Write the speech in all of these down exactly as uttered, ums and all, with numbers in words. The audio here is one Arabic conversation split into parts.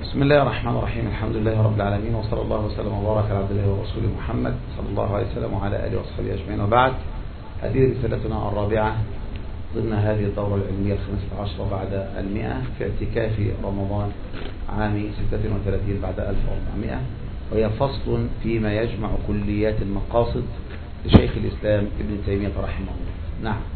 بسم الله الرحمن الرحيم. الحمد لله رب العالمين، وصلى الله وسلم وبارك على عبد الله ورسوله محمد صلى الله عليه وسلم وعلى آله وصحبه أجمعين، وبعد. هذه رسالتنا الرابعة ضمن هذه الدورة العلمية الخامسة عشرة بعد المئة في اعتكاف رمضان عام ستة وثلاثين بعد ألف وأربعمائة، وهي فصل فيما يجمع كليات المقاصد لشيخ الإسلام ابن تيمية رحمه الله. نعم.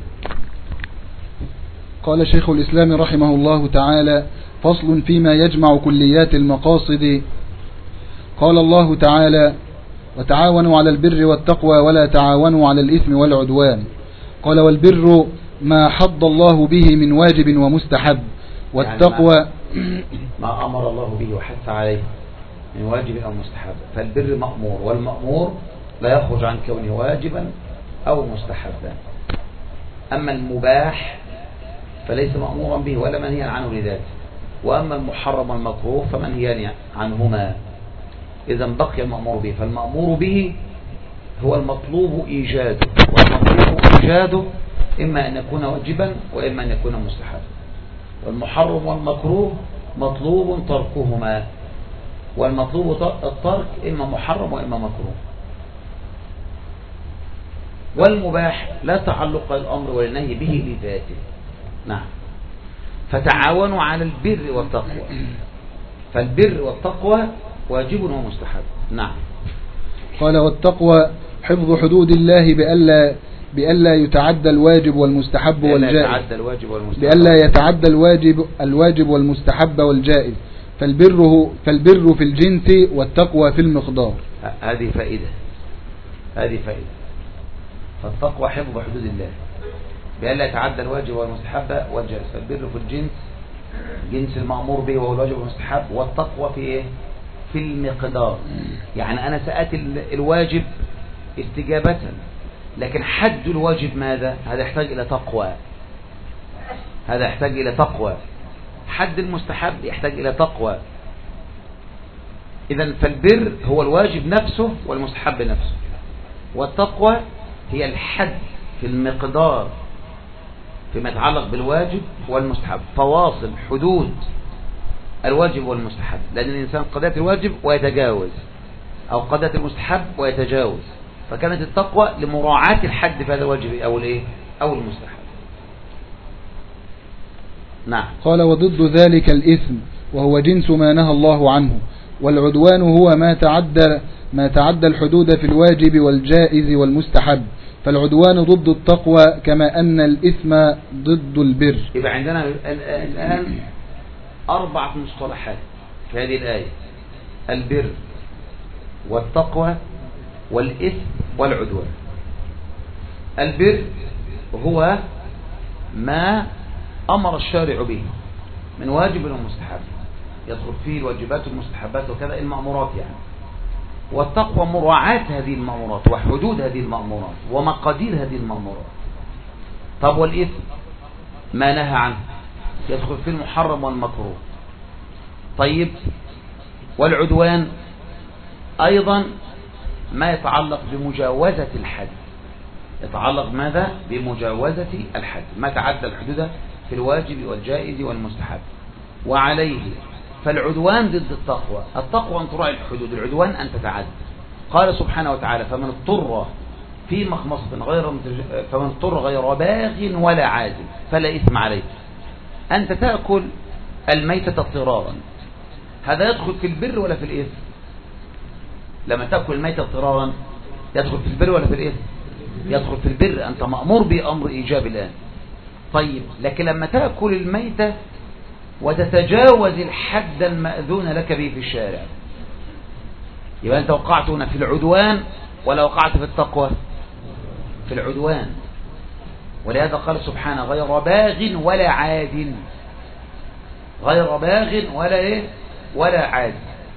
قال شيخ الإسلام رحمه الله تعالى: فصل فيما يجمع كليات المقاصد. قال الله تعالى: وتعاونوا على البر والتقوى ولا تعاونوا على الإثم والعدوان. قال: والبر ما حض الله به من واجب ومستحب، والتقوى يعني ما, ما أمر الله به وحث عليه من واجب أو مستحب. فالبر مأمور، والمأمور لا يخرج عن كونه واجبا أو مستحبا. أما المباح فليس مأمورا به ولا منهيا عنه لذاته، وأما المحرم والمكروه فمنهيان عنهما. إذا بقي المأمور به، فالمأمور به هو المطلوب إيجاده، والمطلوب إيجاده إما أن يكون واجبا وإما أن يكون مستحبا. والمحرم والمكروه مطلوب تركهما، والمطلوب الترك إما محرم وإما مكروه. والمباح لا تعلق الأمر والنهي به لذاته. نعم. فتعاونوا على البر والتقوى، فالبر والتقوى واجب ومستحب. نعم. قال: والتقوى حفظ حدود الله بألا بألا يتعدى الواجب والمستحب والجائز، بألا يتعدى الواجب الواجب والمستحب والجائز. فالبر فالبر في الجنس والتقوى في المقدار. هذه فائدة هذه فائدة فالتقوى حفظ حدود الله بألا يتعدى الواجب والمستحب والجائز. فالبر في الجنس، جنس المأمور به وهو الواجب والمستحب، والتقوى في ايه؟ في المقدار. يعني أنا سأتي الواجب استجابة، لكن حد الواجب ماذا؟ هذا يحتاج إلى تقوى، هذا يحتاج إلى تقوى. حد المستحب يحتاج إلى تقوى. إذن فالبر هو الواجب نفسه والمستحب نفسه، والتقوى هي الحد في المقدار فيما يتعلق بالواجب والمستحب، فواصل حدود الواجب والمستحب. لأن الإنسان قضية الواجب ويتجاوز، أو قضية المستحب ويتجاوز، فكانت التقوى لمراعاة الحد في هذا الواجب أو الإيه أو المستحب. نعم. قال: وضد ذلك الإثم، وهو جنس ما نهى الله عنه. والعدوان هو ما تعدى ما تعدى الحدود في الواجب والجائز والمستحب. فالعدوان ضد التقوى، كما أن الإثم ضد البر. يبقى عندنا الآن أربعة مصطلحات في هذه الآية: البر والتقوى والإثم والعدوان. البر هو ما أمر الشارع به من واجب ومستحب، يدخل فيه الواجبات والمستحبات وكذا، المأمورات يعني. والتقوى مراعاة هذه المأمورات وحدود هذه المأمورات ومقادير هذه المأمورات. طب والإثم ما نهى عنه، يدخل فيه المحرم والمكروه. طيب والعدوان أيضا ما يتعلق بمجاوزة الحد، يتعلق ماذا؟ بمجاوزة الحد، ما تعدى الحدود في الواجب والجائز والمستحب. وعليه فالعدوان ضد التقوى. التقوى أن تراعي الحدود، العدوان أن تتعدى. قال سبحانه وتعالى: فمن اضطر في مخمصة غير فمن اضطر غير باغ ولا عاد فلا إثم عليه. أنت تأكل الميتة اضطرارا، هذا يدخل في البر ولا في الإثم؟ لما تأكل الميتة اضطرارا يدخل في البر ولا في الإثم؟ يدخل في البر، أنت مأمور بأمر إيجاب الآن. طيب لكن لما تأكل الميتة وتتجاوز الحد المأذون لك به في الشارع، يبقى أنت وقعت هنا في العدوان ولا وقعت في التقوى؟ في العدوان. ولهذا قال سبحانه: غير باغ ولا عاد، غير باغ ولا إيه ولا عاد.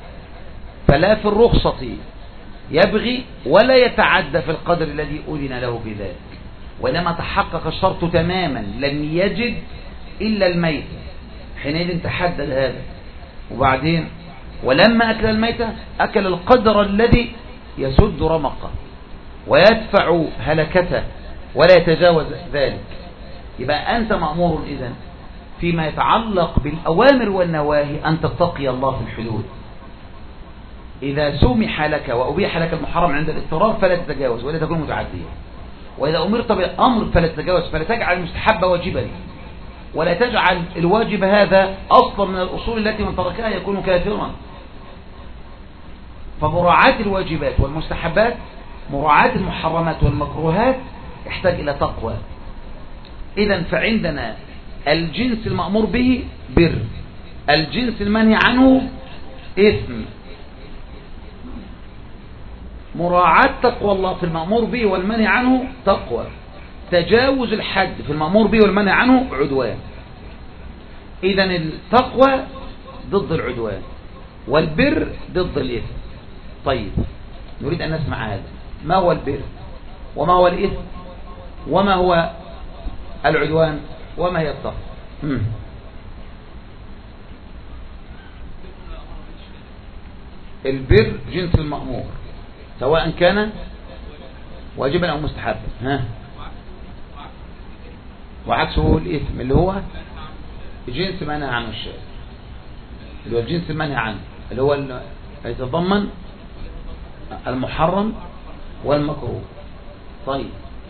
فلا في الرخصة يبغي ولا يتعدى في القدر الذي أذن له بذلك، وإنما تحقق الشرط تماما، لم يجد إلا الميت، حينئذ تحدد هذا. وبعدين ولما أكل الميتة أكل القدر الذي يسد رمقه ويدفع هلكته ولا يتجاوز ذلك. يبقى أنت مأمور إذن فيما يتعلق بالأوامر والنواهي أن تتقي الله في الحدود. إذا سمح لك وأبيح لك المحرم عند الاضطرار فلا تتجاوز ولا تكون متعديا، وإذا أمرت بأمر فلا تتجاوز، فلا تجعل المستحب واجبا، ولا تجعل الواجب هذا أصلا من الأصول التي من تركها يكون كافرا. فمراعاة الواجبات والمستحبات، مراعاة المحرمات والمكروهات يحتاج إلى تقوى. إذن فعندنا الجنس المأمور به بر، الجنس المنهي عنه إثم. مراعاة تقوى الله في المأمور به والمنهي عنه تقوى، تجاوز الحد في المأمور به والمنهي عنه عدوان. إذن التقوى ضد العدوان والبر ضد الإثم. طيب نريد أن نسمع هذا، ما هو البر وما هو الإثم وما هو العدوان وما هي التقوى؟ البر جنس المأمور سواء كان واجبا أو مستحبا، ها، وعكسه الإثم اللي هو جنس منهى عنه الشيء، اللي هو الجنس المنهى عنه اللي هو يتضمن المحرم والمكروه. طيب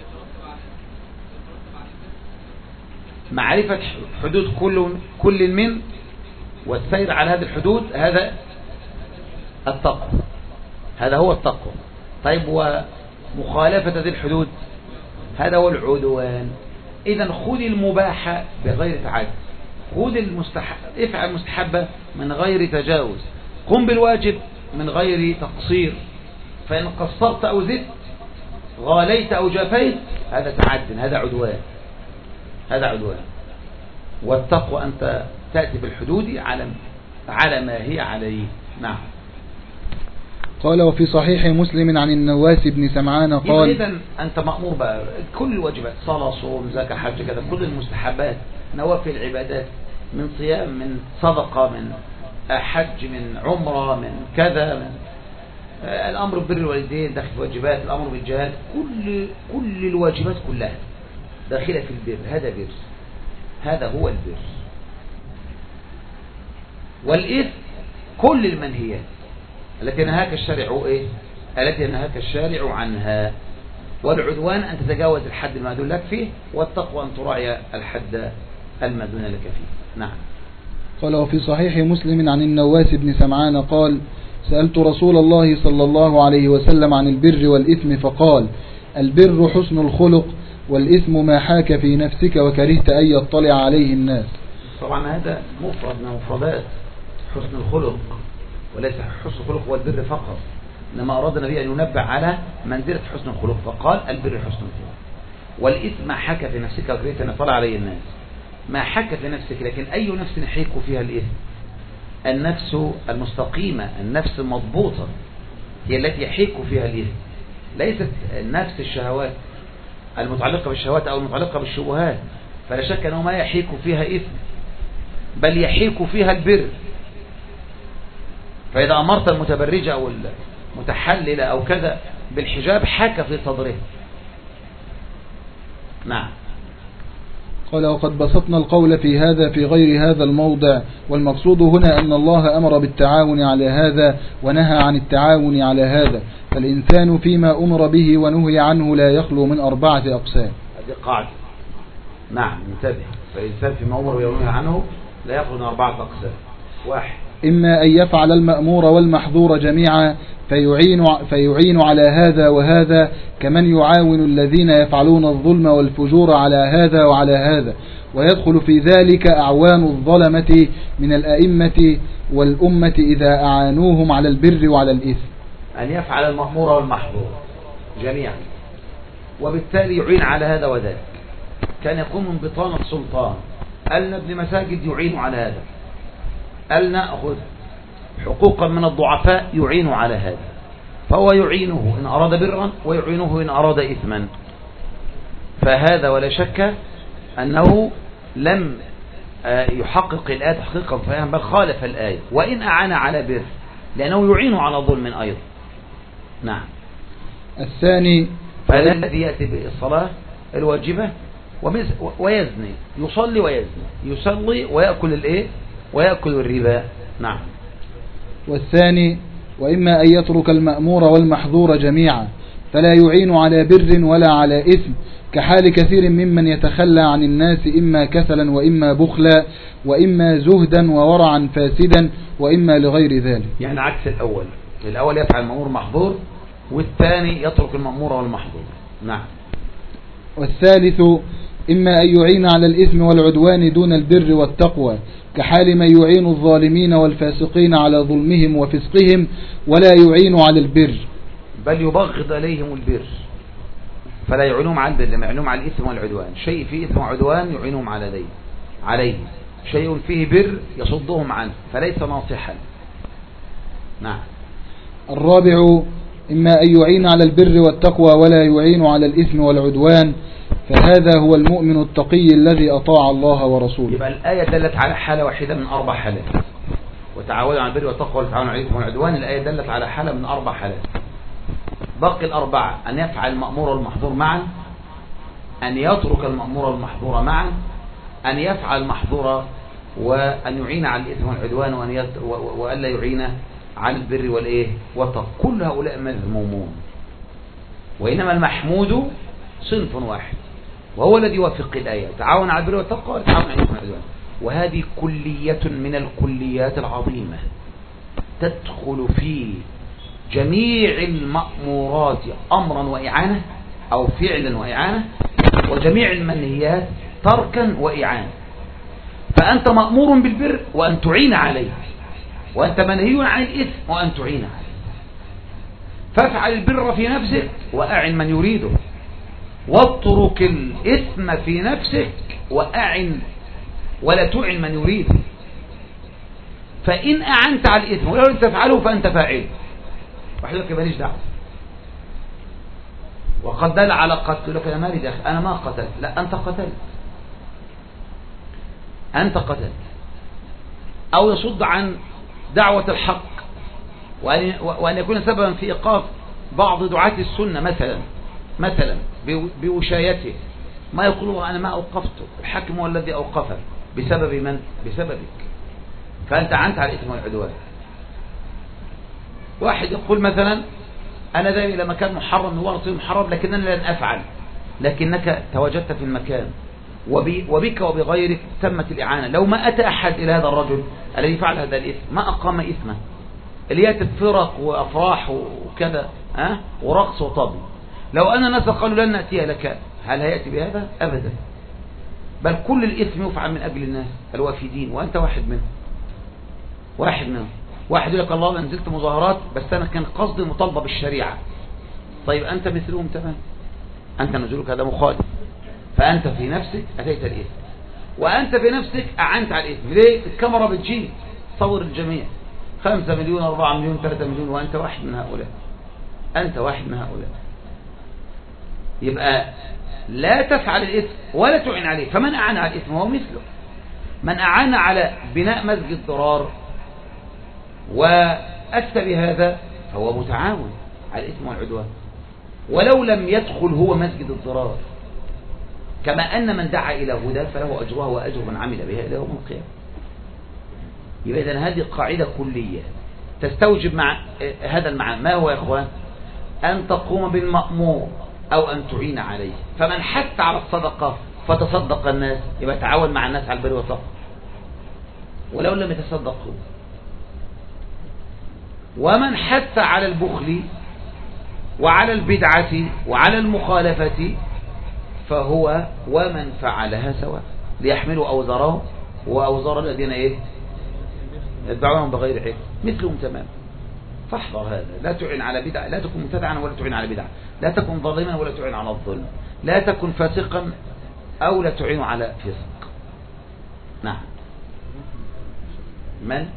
معرفة حدود كل كل من والسير على هذه الحدود، هذا التقوى، هذا هو التقوى. طيب ومخالفة هذه الحدود هذا هو العدوان. إذا خذ المباح بغير تعدي، خذ المستحب، افعل المستحبة من غير تجاوز، قم بالواجب من غير تقصير. فإن قصرت أو زدت، غاليت أو جافيت، هذا تعد، هذا عدوان، هذا عدوان. والتقوى أنت تأتي بالحدود على على ما هي عليه. نعم. قال وفي صحيح مسلم عن النواس بن سمعان قال إذن أنت مأمور بقى كل الواجبات، صلاة صوم زكاة حج كذا، كل المستحبات، نوافل العبادات، من صيام من صدقة من حج من عمرة من كذا، من الأمر ببر الوالدين داخل في الواجبات، الأمر بالجهاد، كل كل الواجبات كلها داخلة في البر. هذا بر، هذا هو البر. والإثم كل المنهيات التي نهاك الشارع إيه؟ التي نهاك الشارع عنها. والعدوان أن تتجاوز الحد المأذون لك فيه، والتقوى أن تراعي الحد المأذون لك فيه. نعم. قال وفي صحيح مسلم عن النواس بن سمعان قال سألت رسول الله صلى الله عليه وسلم عن البر والإثم فقال البر حسن الخلق والإثم ما حاك في نفسك وكرهت أن يطلع عليه الناس. طبعا هذا مفرد من مفردات حسن الخلق، وليس حسن الخلق هو البر فقط، إنما أراد النبي أن ينبه على منزلة حسن الخلق فقال البر حسن الخلق. والإثم ما حاك في نفسك وكرهت أن يطلع عليه الناس. ما حاك في نفسك، لكن أي نفس يحيك فيها الإثم؟ النفس المستقيمة، النفس المضبوطة هي التي يحيك فيها الإثم، ليست نفس الشهوات المتعلقة بالشهوات أو المتعلقة بالشبهات، فلا شك أنه ما يحيك فيها إثم، بل يحيك فيها البر. فإذا أمرت المتبرجة أو المتحللة أو كذا بالحجاب حاك في صدره. نعم. قال وقد بسطنا القول في هذا في غير هذا الموضع، والمقصود هنا أن الله أمر بالتعاون على هذا ونهى عن التعاون على هذا، فالإنسان فيما أمر به ونهي عنه لا يخلو من أربعة أقسام. هذه قاعدة. نعم انتبه، فالإنسان فيما أمر به ونهي عنه لا يخلو من أربعة أقسام. واحد، إما أن يفعل المأمور والمحظور جميعا فيعين, فيعين على هذا وهذا، كمن يعاون الذين يفعلون الظلم والفجور على هذا وعلى هذا، ويدخل في ذلك أعوان الظلمة من الأئمة والأمة إذا أعانوهم على البر وعلى الإثم. أن يفعل المأمور والمحظور جميعا، وبالتالي يعين على هذا وذاك. كان يقوم من بطانة سلطان، أن ابن مساجد يعين على هذا، أن نأخذ حقوقا من الضعفاء يعين على هذا، فهو يعينه إن أراد برا ويعينه إن أراد إثما. فهذا ولا شك أنه لم يحقق الآية تحقيقا فهم، بل خالف الآية، وإن أعان على بر لأنه يعين على ظلم أيضا. نعم. الثاني، فهذا الذي يأتي بالصلاة الواجبة ويزني، يصلي ويزني، يصلي ويأكل الايه ويأكل الربا. نعم. والثاني وإما أن يترك المأمور والمحظور جميعا فلا يعين على بر ولا على إثم، كحال كثير ممن يتخلى عن الناس إما كسلا وإما بخلا وإما زهدا وورعا فاسدا وإما لغير ذلك. يعني عكس الأول، الأول يفعل المأمور محظور، والثاني يترك المأمور والمحظور. نعم. والثالث إما أن يعين على الإثم والعدوان دون البر والتقوى، كحال من يعين الظالمين والفاسقين على ظلمهم وفسقهم ولا يعين على البر، بل يبغض عليهم البر فلا يعينهم على البر، لما يعينهم على الإثم والعدوان. شيء فيه إثم وعدوان يعينهم على عليه، شيء فيه بر يصدهم عنه فليس ناصحا. نعم. الرابع إما أن يعين على البر والتقوى ولا يعين على الإثم والعدوان، فهذا هو المؤمن التقي الذي أطاع الله ورسوله. يبقى الآية دلت على حالة واحدة من أربع حالات، وتعاونوا على البر والتقوى وتعاونوا على الإثم والعدوان. الآية دلت على حالة من أربع حالات. باقي الأربعة: أن يفعل المأمور والمحظور معا، أن يترك المأمور والمحظور معا، أن يفعل المحظور وأن يعين على الإثم والعدوان، وأن يت... وألا يعين على البر والإيه والتقوى. كل هؤلاء مذمومون، وإنما المحمود صنف واحد وهو الذي يوافق الآية: تعاون على البر والتقوى وتعاون على الإثم والعدوان. وهذه كلية من الكليات العظيمة تدخل في جميع المأمورات أمرا وإعانة أو فعلا وإعانة، وجميع المنهيات تركا وإعانة. فأنت مأمور بالبر وأن تعين عليه، وأنت منهي عن الإثم وأن تعين عليه. فافعل البر في نفسك وأعن من يريده، واترك الإثم في نفسك وأعن ولا تعن من يريده. فإن أعنت على الإثم ولو لم تفعله فأنت فاعل، واحد يقول لك ماليش دعوة، وقد دل على قتل، لك أنا مالي دخل، أنا ما قتلت. لا، أنت قتلت، أنت قتلت. أو يصد عن دعوة الحق، وأن يكون سببا في إيقاف بعض دعاة السنة مثلا مثلا بوشايته، ما يقول أنا ما أوقفته، الحاكم هو الذي أوقفه بسبب من؟ بسببك. فأنت عنت على الإثم والعدوان. واحد يقول مثلا أنا ذاهب إلى مكان محرم من ورطه محرم لكنني لن أفعل، لكنك تواجدت في المكان وبك وبغيرك تمت الإعانة. لو ما أتى أحد إلى هذا الرجل الذي فعل هذا الإثم ما أقام إثمه، اللي يأتي فرق وأفراح وكذا أه؟ ورقص وطبل. لو أن الناس قالوا لن نأتيها لك، هل هيأتي بهذا؟ أبدا. بل كل الإثم يفعل من أجل الناس الوافدين، وأنت واحد منهم واحد منهم واحد يقول لك الله أنا نزلت مظاهرات بس أنا كان قصدي مطالبة بالشريعة. طيب أنت مثلهم تمام، أنت نزولك هذا مخالف، فأنت في نفسك أتيت الإثم، وأنت في نفسك أعنت على الإثم. ليه؟ الكاميرا بتجي تصور الجميع، خمسة مليون أربعة مليون ثلاثة مليون، وأنت واحد من هؤلاء، أنت واحد من هؤلاء. يبقى لا تفعل الإثم ولا تعين عليه. فمن أعان على الإثم هو مثله من أعان على بناء مسجد ضرار وأتى بهذا، فهو متعاون على الإثم والعدوان ولو لم يدخل هو مسجد الضرار. كما أن من دعا إلى هدى فله أجرها وأجر من عمل بها إلى يوم القيامة. يبقى إذن هذه قاعدة كلية تستوجب مع هذا المعنى. ما هو يا إخوان؟ أن تقوم بالمأمور أو أن تعين عليه. فمن حث على الصدقة فتصدق الناس، يبقى تعاون مع الناس على البر والتقوى ولو لم يتصدقوا. ومن حث على البخل وعلى البدعة وعلى المخالفة فهو ومن فعلها سواء، ليحملوا أوزارهم وأوزار الذين إيه يتبعونهم بغير علم مثلهم تمام. فاحذر هذا، لا تعين على بدعة، لا تكن مبتدعا ولا تعين على بدعة، لا تكن ظالما ولا تعين على الظلم، لا تكن فاسقا أو لا تعين على فسق. نعم. من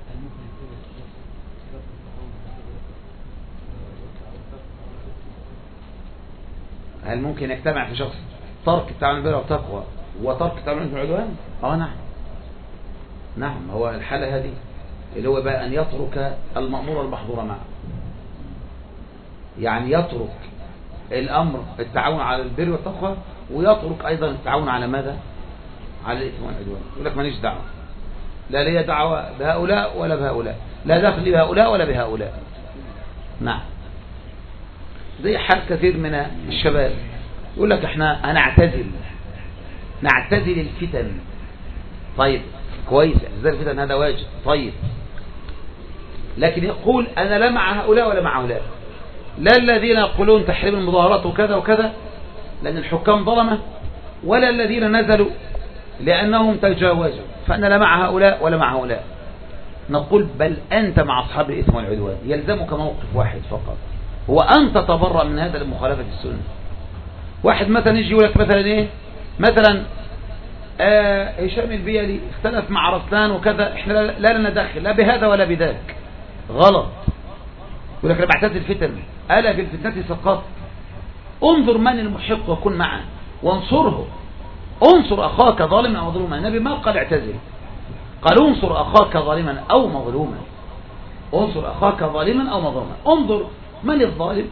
هل ممكن يجتمع في شخص ترك التعامل بالبر والتقوى وترك التعامل بالعدوان؟ اه نعم نعم. هو الحالة هذه اللي هو بقى أن يترك المأمور والمحظور معه، يعني يترك الأمر التعاون على البر والتقوى ويترك أيضا التعاون على ماذا؟ على الإثم والعدوان. يقول لك ماليش دعوة، لا لي دعوة بهؤلاء ولا بهؤلاء، لا دخل بهؤلاء ولا بهؤلاء. نعم، زي حال كثير من الشباب يقول لك احنا هنعتزل نعتزل الفتن. طيب كويس، اعتزال الفتن هذا واجب، طيب، لكن يقول انا لا مع هؤلاء ولا مع هؤلاء، لا الذين يقولون تحريم المظاهرات وكذا وكذا لأن الحكام ظلمة، ولا الذين نزلوا لأنهم تجاوزوا، فأنا لا مع هؤلاء ولا مع هؤلاء. نقول بل أنت مع أصحاب الإثم والعدوان، يلزمك موقف واحد فقط، هو أن تتبرأ من هذا لمخالفة السنة. واحد مثلا يجي يقول لك مثلا إيه، مثلا آه هشام البيلي اختلف مع رسلان وكذا، احنا لا لنا دخل لا بهذا ولا بذاك، غلط. يقول لك انا بعتزل الفتن، ألا في الفتنة سقط. انظر من المحق وكن معه وانصره. انصر أخاك ظالما أو مظلوما. النبي ما قال اعتزل، قال انصر أخاك ظالما أو مظلوما. انصر أخاك ظالما أو مظلوما. انظر من الظالم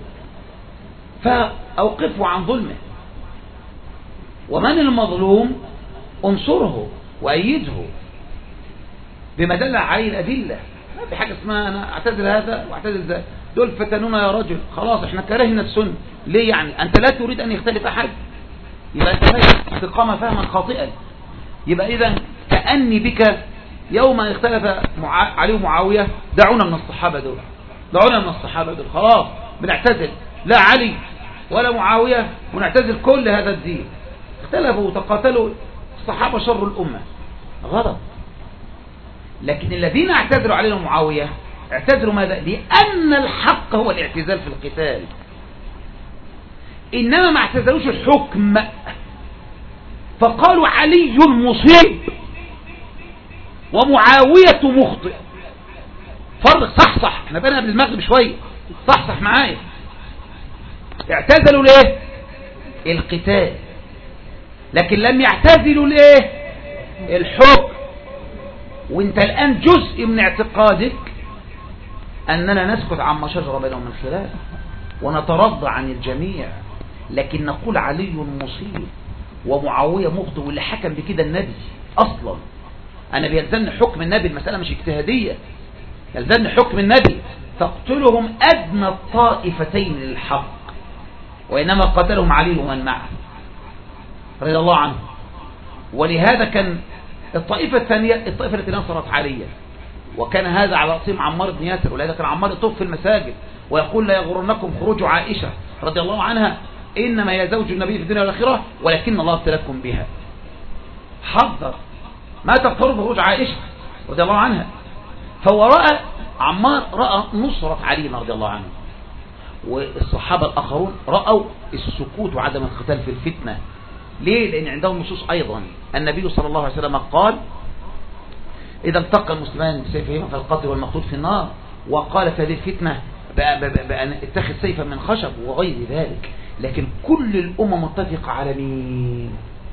فأوقفه عن ظلمه، ومن المظلوم انصره وأيده بما دل عليه الأدلة. ما في حاجة اسمها أنا اعتزل هذا واعتزل ذا، دول فتنونا يا رجل، خلاص احنا كرهنا السنة. ليه يعني؟ أنت لا تريد أن يختلف أحد، يبقى أنت فاهم استقامة فهما خاطئا. يبقى إذا كأني بك يوم اختلف علي ومعاوية، دعونا من الصحابة دول، دعونا من الصحابة دول، خلاص بنعتزل لا علي ولا معاوية ونعتزل كل هذا الدين. اختلفوا وتقاتلوا، الصحابة شر الأمة، غلط. لكن الذين اعتذروا عليهم معاوية اعتذروا ماذا؟ لأن الحق هو الاعتزال في القتال، إنما ما اعتذروش الحكم، فقالوا علي مصيب ومعاوية مخطئ. فرق، صح صح، احنا بقينا قبل المغرب شوية، صح صح معايا. اعتزلوا ليه؟ القتال، لكن لم يعتزلوا ليه؟ الحكم. وانت الآن جزء من اعتقادك أننا نسكت عما شجر بينهم من خلاف ونترضى عن الجميع، لكن نقول علي مصيب ومعاوية مخطئ، واللي حكم بكده النبي أصلا. أنا بيلزمني حكم النبي، المسألة مش اجتهادية، يلزمني حكم النبي. تقتلهم أدنى الطائفتين للحق، وإنما قتلهم علي ومن معه رضي الله عنه. ولهذا كان الطائفة الثانية الطائفة التي نصرت عليا، وكان هذا على رأسهم عمار بن ياسر. ولهذا كان عمار يطوف في المساجد ويقول لا يغرنكم خروج عائشة رضي الله عنها، إنما هي زوج النبي في الدنيا والآخرة ولكن الله ابتلاكم بها. حذر ما تقترب خروج عائشة رضي الله عنها. فهو رأى عمار رأى نصرة علي رضي الله عنه، والصحابة الآخرون رأوا السكوت وعدم القتال في الفتنة. ليه؟ لأن عندهم نصوص أيضا. النبي صلى الله عليه وسلم قال إذا التقى المسلمان بسيفهما فالقاتل والمقتول في النار، وقال في هذه الفتنة بأن اتخذ سيفا من خشب وغير ذلك. لكن كل الأمة متفقة على مين؟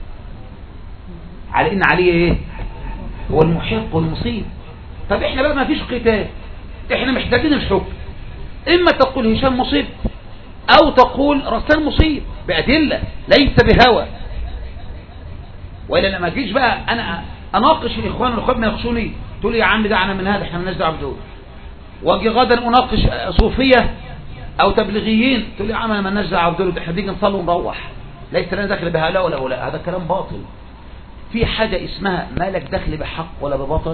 على إن علي إيه؟ هو المحق والمصيب. طب إحنا بقى ما فيش قتال، إحنا محتاجين الحكم. إما تقول هشام مصيب أو تقول رسلان مصيب بأدلة ليس بهوى. وإلا لما تجيش بقى أنا أناقش الإخوان والإخوان ما يناقشوني، تقول لي يا عم دعنا من هذا، إحنا مالناش دعوة بدول. واجي غدا أناقش صوفية أو تبليغيين، تقول لي يا عم مالناش دعوة بدول، إحنا بنيجي نصلي ونروح، ليس لنا دخل بهؤلاء ولا هؤلاء. هذا كلام باطل. في حاجة اسمها ما لك دخل بحق ولا بباطل؟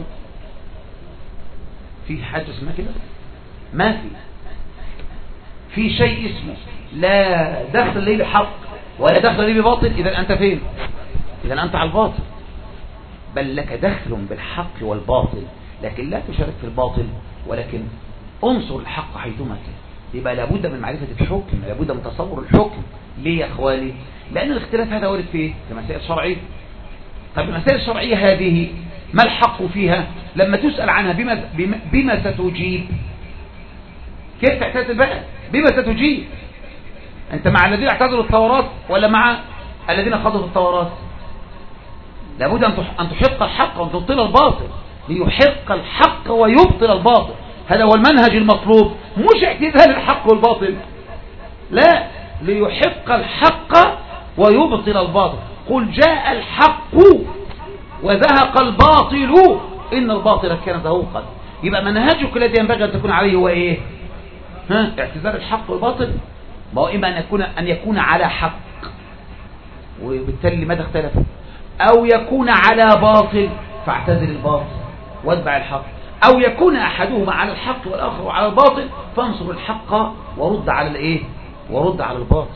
في حاجة اسمها كده؟ ما في. في شيء اسمه لا دخل لي بحق ولا دخل لي بباطل، إذا أنت فين؟ إذا أنت على الباطل. بل لك دخل بالحق والباطل، لكن لا تشارك في الباطل، ولكن انصر الحق حيثما كان. يبقى لابد من معرفة الحكم، لابد من تصور الحكم. ليه يا أخواني؟ لأن الاختلاف هذا وارد فيه في مسائل شرعية. طب المسائل الشرعية هذه ما الحق فيها؟ لما تسأل عنها بما, بما, بما ستجيب؟ كيف تعتذر بقى؟ بما ستجيب؟ أنت مع الذين اعتذروا التوراة ولا مع الذين خاضوا التوراة؟ لابد أن تحق الحق وأن تبطل الباطل، ليحق الحق ويبطل الباطل. هذا هو المنهج المطلوب، مش اعتزال الحق والباطل، لا، ليحق الحق ويبطل الباطل. قل جاء الحق وزهق الباطل إن الباطل كان زهوقا. يبقى منهجك الذي ينبغي أن تكون عليه هو إيه؟ ها؟ اعتزال الحق والباطل. ما هو إما أن يكون أن يكون على حق، وبالتالي لماذا اختلف؟ أو يكون على باطل فاعتزل الباطل واتبع الحق، أو يكون أحدهما على الحق والآخر على الباطل فانصر الحق ورد على الإيه؟ ورد على الباطل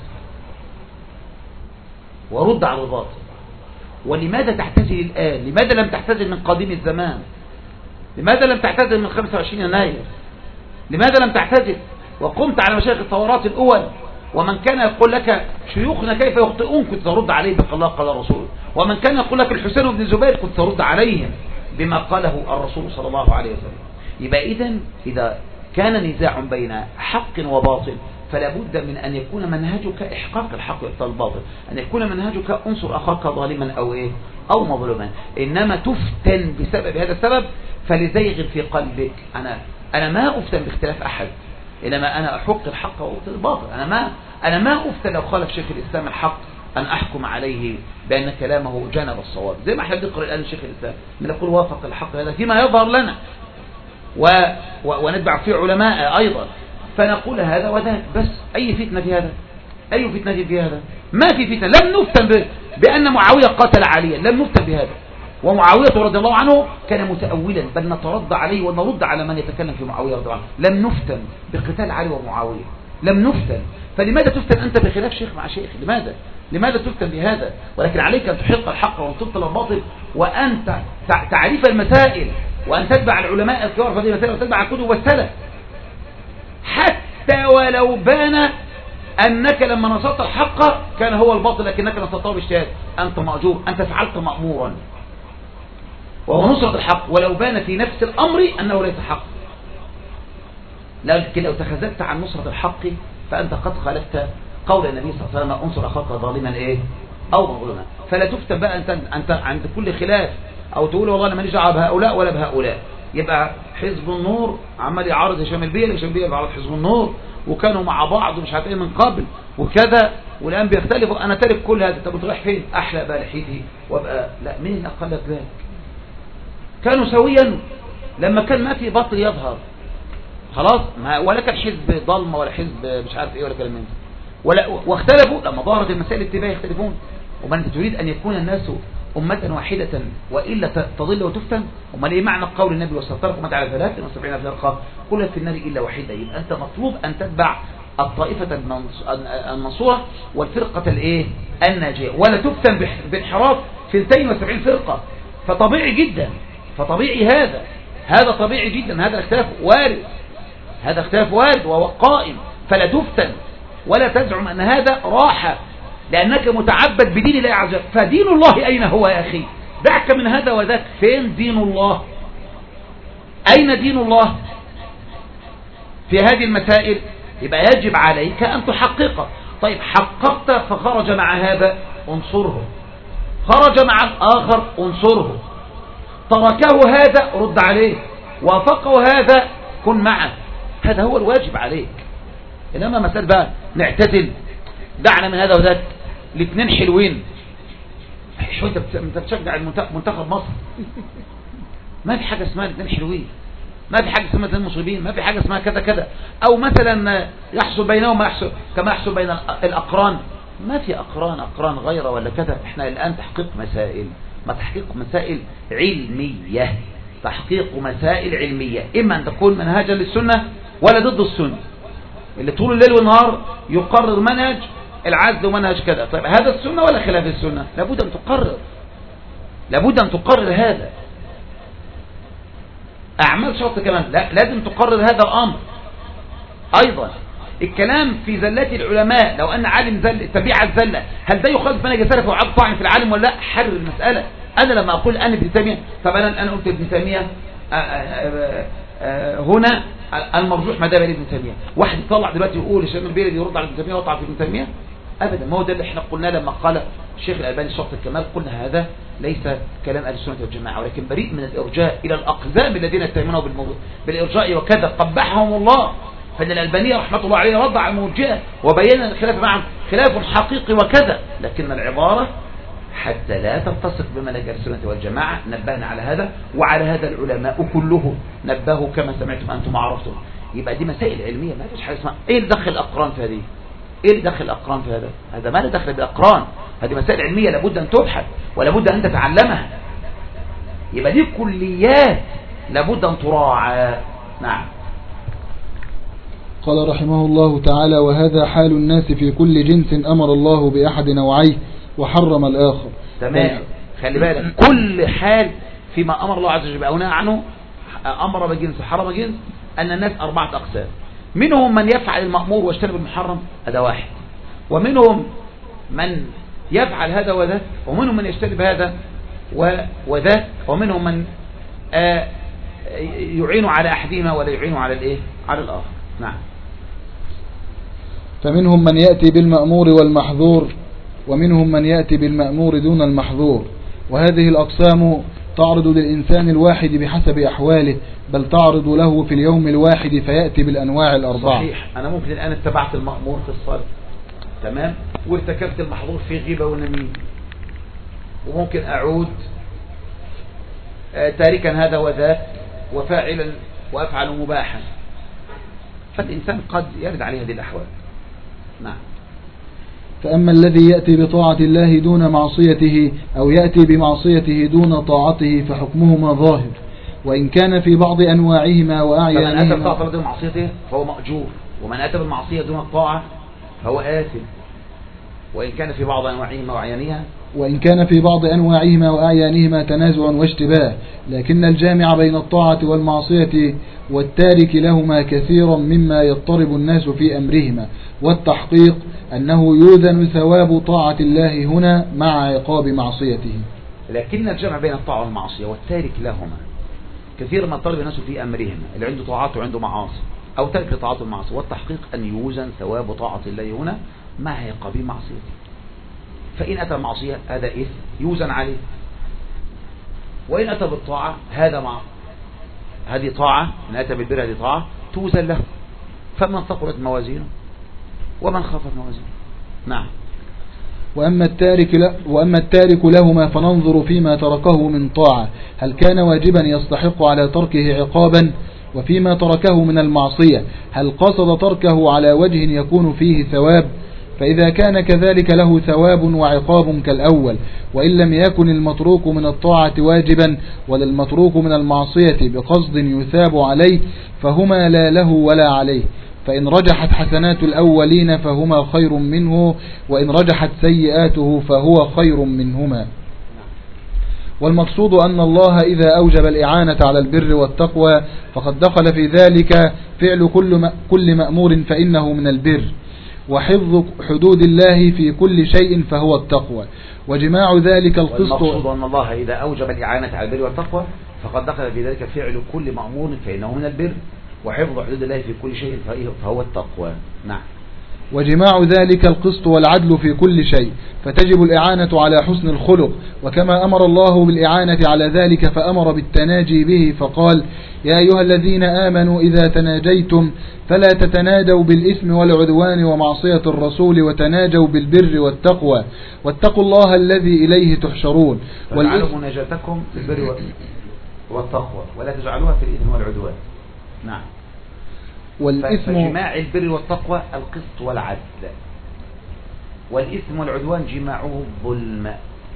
ورد على الباطل. ولماذا تعتزل الآن؟ لماذا لم تعتزل من قديم الزمان؟ لماذا لم تعتزل من خمسة وعشرين يناير؟ لماذا لم تعتزل وقمت على مشايخ الثورات الأول؟ ومن كان يقول لك شيوخنا كيف يخطئون كنت ترد عليه بقال الله قال الرسول، ومن كان يقول لك الحسين بن زبير كنت ترد عليهم بما قاله الرسول صلى الله عليه وسلم. يبقى إذن إذا كان نزاع بين حق وباطل فلا بد من أن يكون منهجك إحقاق الحق وإبطال الباطل، أن يكون منهجك انصر أخاك ظالما أو إيه أو مظلوما. إنما تفتن بسبب هذا السبب فلزيغ في قلبك. أنا أنا ما أفتن باختلاف أحد، إنما أنا أحق الحق وأبطل الباطل. أنا ما أنا ما أفتن لو خالف شيخ الإسلام الحق أن أحكم عليه بأن كلامه جانب الصواب، زي ما احنا بنقرأ الآن شيخ الإسلام نقول وافق الحق هذا فيما يظهر لنا و... و... ونتبع فيه علماء أيضا فنقول هذا وذاك. بس أي فتنة في هذا؟ أي فتنة في هذا؟ ما في فتنة. لم نفتن ب... بأن معاوية قتل عليا، لم نفتن بهذا. ومعاوية رضي الله عنه كان متأولا، بل نترضى عليه ونرد على من يتكلم في معاوية رضي الله عنه. لم نفتن بقتال علي ومعاوية، لم نفتن. فلماذا تفتن أنت بخلاف شيخ مع شيخ؟ لماذا؟ لماذا تفتن بهذا؟ ولكن عليك أن تحق الحق وأن تبطل الباطل، وأن تعرف المسائل، وأن تتبع العلماء الكبار في هذه المسائل، وتتبع الكتب والسلف، حتى ولو بان أنك لما نصرت الحق كان هو الباطل لكنك نصرته باجتهاد، أنت مأجور، أنت فعلت مأمورا. وهو نصرة الحق ولو بان في نفس الأمر أنه ليس حق. لكن لو تخاذلت عن نصرة الحق فأنت قد خالفت قول النبي صلى الله عليه وسلم انصر أخاك ظالما إيه أو مظلوما. فلا تفتن بقى أنت, أنت عند كل خلاف أو تقول والله أنا ماليش دعوه بهؤلاء ولا بهؤلاء. يبقى حزب النور عمال يعارض هشام البيلي، هشام البيلي بيعارض حزب النور، وكانوا مع بعض ومش عارف ايه من قبل وكذا، والآن بيختلفوا. أنا تارك كل هذا. طب رايح فين؟ أحلى بقى لحيتي وابقى لا. مين اللي أقل ذلك؟ كانوا سويا لما كان ما في باطل يظهر خلاص، ما ولا كان حزب ضلمه ولا حزب مش عارف ايه ولا كلام من ده، ولا واختلفوا لما ظهرت المسائل الاتباع يختلفون. وما انت تريد ان يكون الناس أمة واحدة وإلا تضل وتفتن؟ امال ايه معنى قول النبي وستركم على ثلاث وسبعين فرقة كلها في النار إلا واحدة؟ يبقى أنت مطلوب أن تتبع الطائفة المنصورة والفرقة الايه الناجية، ولا تفتن بانحراف ثنتين وسبعين فرقة. فطبيعي جدا، فطبيعي هذا هذا طبيعي جدا، هذا اختلاف وارد، هذا اختلاف وارد وهو قائم. فلا تفتن ولا تزعم أن هذا راحة لأنك متعبد بدين الله عز وجل. فدين الله أين هو يا أخي؟ دعك من هذا وذاك. فين دين الله؟ أين دين الله في هذه المسائل؟ يبقى يجب عليك أن تحققه. طيب حققت فخرج مع هذا انصره، خرج مع الآخر انصره، تركه هذا رد عليه، وافقه هذا كن معه. هذا هو الواجب عليك. إنما مثلا بقى نعتدل، دعنا من هذا وذاك، الاثنين حلوين. شو انت بتشجع منتخب مصر؟ ما في حاجة اسمها الاثنين حلوين، ما في حاجة اسمها الاثنين مصيبين، ما في حاجة اسمها كذا كذا. او مثلا يحصل بينهم ما يحصل كما يحصل بين الاقران. ما في اقران اقران غير ولا كذا. احنا الان تحقيق مسائل، ما تحقيق مسائل علمية، تحقيق مسائل علمية. اما ان تكون منهجا للسنة ولا ضد السنة، اللي طول الليل والنهار يقرر منهج العزل ومنهج كذا. طيب هذا السنة ولا خلاف السنة؟ لابد ان تقرر، لابد ان تقرر هذا. اعمال شرط كمان لا، لازم تقرر هذا الامر ايضا. الكلام في زلات العلماء، لو ان عالم زل تبيع الزلة، هل ده يخالف منهج السلف وعد طعن في العالم ولا لا؟ حرر المسألة. انا لما اقول انا ابن تيمية، طب انا انا قلت ابن تيمية هنا المرجوح مذهب ابن تيمية، واحد يطلع دلوقتي يقول الشيخ البيلي يرد على ابن تيمية ويطلع في ابن تيمية؟ ابدا. ما هو ده اللي احنا قلناه لما قال الشيخ الألباني شرط الكمال، قلنا هذا ليس كلام اهل السنة والجماعة، ولكن بريء من الارجاء الى الاقزام الذين يتهمونه بالارجاء وكذا، قبحهم الله. فإن الألباني رحمة الله عليه رد على المرجئة وبين الخلاف معهم خلاف حقيقي وكذا، لكن العبارة حتى لا تلتصق بمنهج السنة والجماعة نبهنا على هذا، وعلى هذا العلماء كلهم نبهوا كما سمعتم أنتم عرفتم. يبقى دي مسائل علمية، ما فيش حاجة اسمها ايه اللي دخل الأقران في هذه، ايه اللي دخل الأقران في هذا، هذا ما له دخل بالأقران، هذه مسائل علمية لابد أن تبحث ولابد أن تتعلمها. يبقى دي كليات لابد أن تراعى. نعم. قال رحمه الله تعالى: وهذا حال الناس في كل جنس أمر الله بأحد نوعيه وحرم الآخر. تمام. خلي بالك كل حال فيما أمر الله عز وجل أو نهى عنه، أمر بجنس حرم جنس، أن الناس أربعة أقسام، منهم من يفعل المأمور ويجتنب المحرم، هذا واحد، ومنهم من يفعل هذا وذاك، ومنهم من يجتنب هذا وذاك، ومنهم من آه يعين على أحدهما ولا يعين على الإيه؟ على الآخر. نعم. فمنهم من يأتي بالمأمور والمحظور، ومنهم من يأتي بالمأمور دون المحظور، وهذه الأقسام تعرض للإنسان الواحد بحسب أحواله، بل تعرض له في اليوم الواحد فيأتي بالأنواع الأربعة. صحيح. أنا ممكن الآن اتبعت المأمور في الصلاة، تمام، وارتكبت المحظور في غيبة ونميمة، وممكن أعود تاركا هذا وذاك وفاعلا وأفعل مباحا، فالإنسان قد يرد عليه هذه الأحوال. نعم. فأما الذي يأتي بطاعة الله دون معصيته أو يأتي بمعصيته دون طاعته فحكمهما ظاهر، وإن كان في بعض أنواعهما وأعيانهما. فمن أتى بطاعة الله دون معصيته فهو مأجور، ومن أتى بالمعصية دون الطاعة فهو آثم، وإن كان في بعض أنواعهما وأعيانها وإن كان في بعض أنواعهما وأعيانهما تنازع واشتباه، لكن الجامع بين الطاعة والمعصية والتارك لهما كثيرا مما يضطرب الناس في أمرهما، والتحقيق أنه يوزن ثواب طاعة الله هنا مع عقاب معصيته. لكن الجمع بين الطاعة والمعصية والتارك لهما كثيرا ما يضطرب الناس في أمرهما، اللي عنده طاعات وعنده معاصي أو ترك لطاعات والمعاصي، والتحقيق أن يوزن ثواب طاعة الله هنا مع عقاب معصيته. فإن أتى المعصية هذا إثم يوزن عليه، وإن أتى بالطاعة هذا مع هذه طاعة، إن أتى بالبر هذه طاعة توزن له، فمن ثقلت موازينه ومن خافت موازينه. نعم. وأما التارك له وأما التارك لهما فننظر فيما تركه من طاعة هل كان واجبا يستحق على تركه عقابا، وفيما تركه من المعصية هل قصد تركه على وجه يكون فيه ثواب، فإذا كان كذلك له ثواب وعقاب كالأول، وإن لم يكن المتروك من الطاعة واجبا ولا المتروك من المعصية بقصد يثاب عليه فهما لا له ولا عليه، فإن رجحت حسنات الأولين فهما خير منه، وإن رجحت سيئاته فهو خير منهما. والمقصود أن الله إذا أوجب الإعانة على البر والتقوى فقد دخل في ذلك فعل كل مأمور فإنه من البر، وحفظ حدود الله في كل شيء فهو التقوى، وجماع ذلك القسط. والمقصود أن الله إذا أوجب الإعانة على البر والتقوى فقد دخل في ذلك فعل كل مأمور فإنه من البر، وحفظ حدود الله في كل شيء فهو التقوى. نعم. وجماع ذلك القسط والعدل في كل شيء، فتجب الإعانة على حسن الخلق، وكما أمر الله بالإعانة على ذلك فأمر بالتناجي به فقال: يا أيها الذين آمنوا إذا تناجيتم فلا تتنادوا بالإثم والعدوان ومعصية الرسول وتناجوا بالبر والتقوى واتقوا الله الذي إليه تحشرون. واجعلوا مناجاتكم في البر والتقوى ولا تجعلوها في الإثم والعدوان. نعم. والإثم فجماع البر والتقوى القسط والعدل، والإثم والعدوان جماعه الظلم.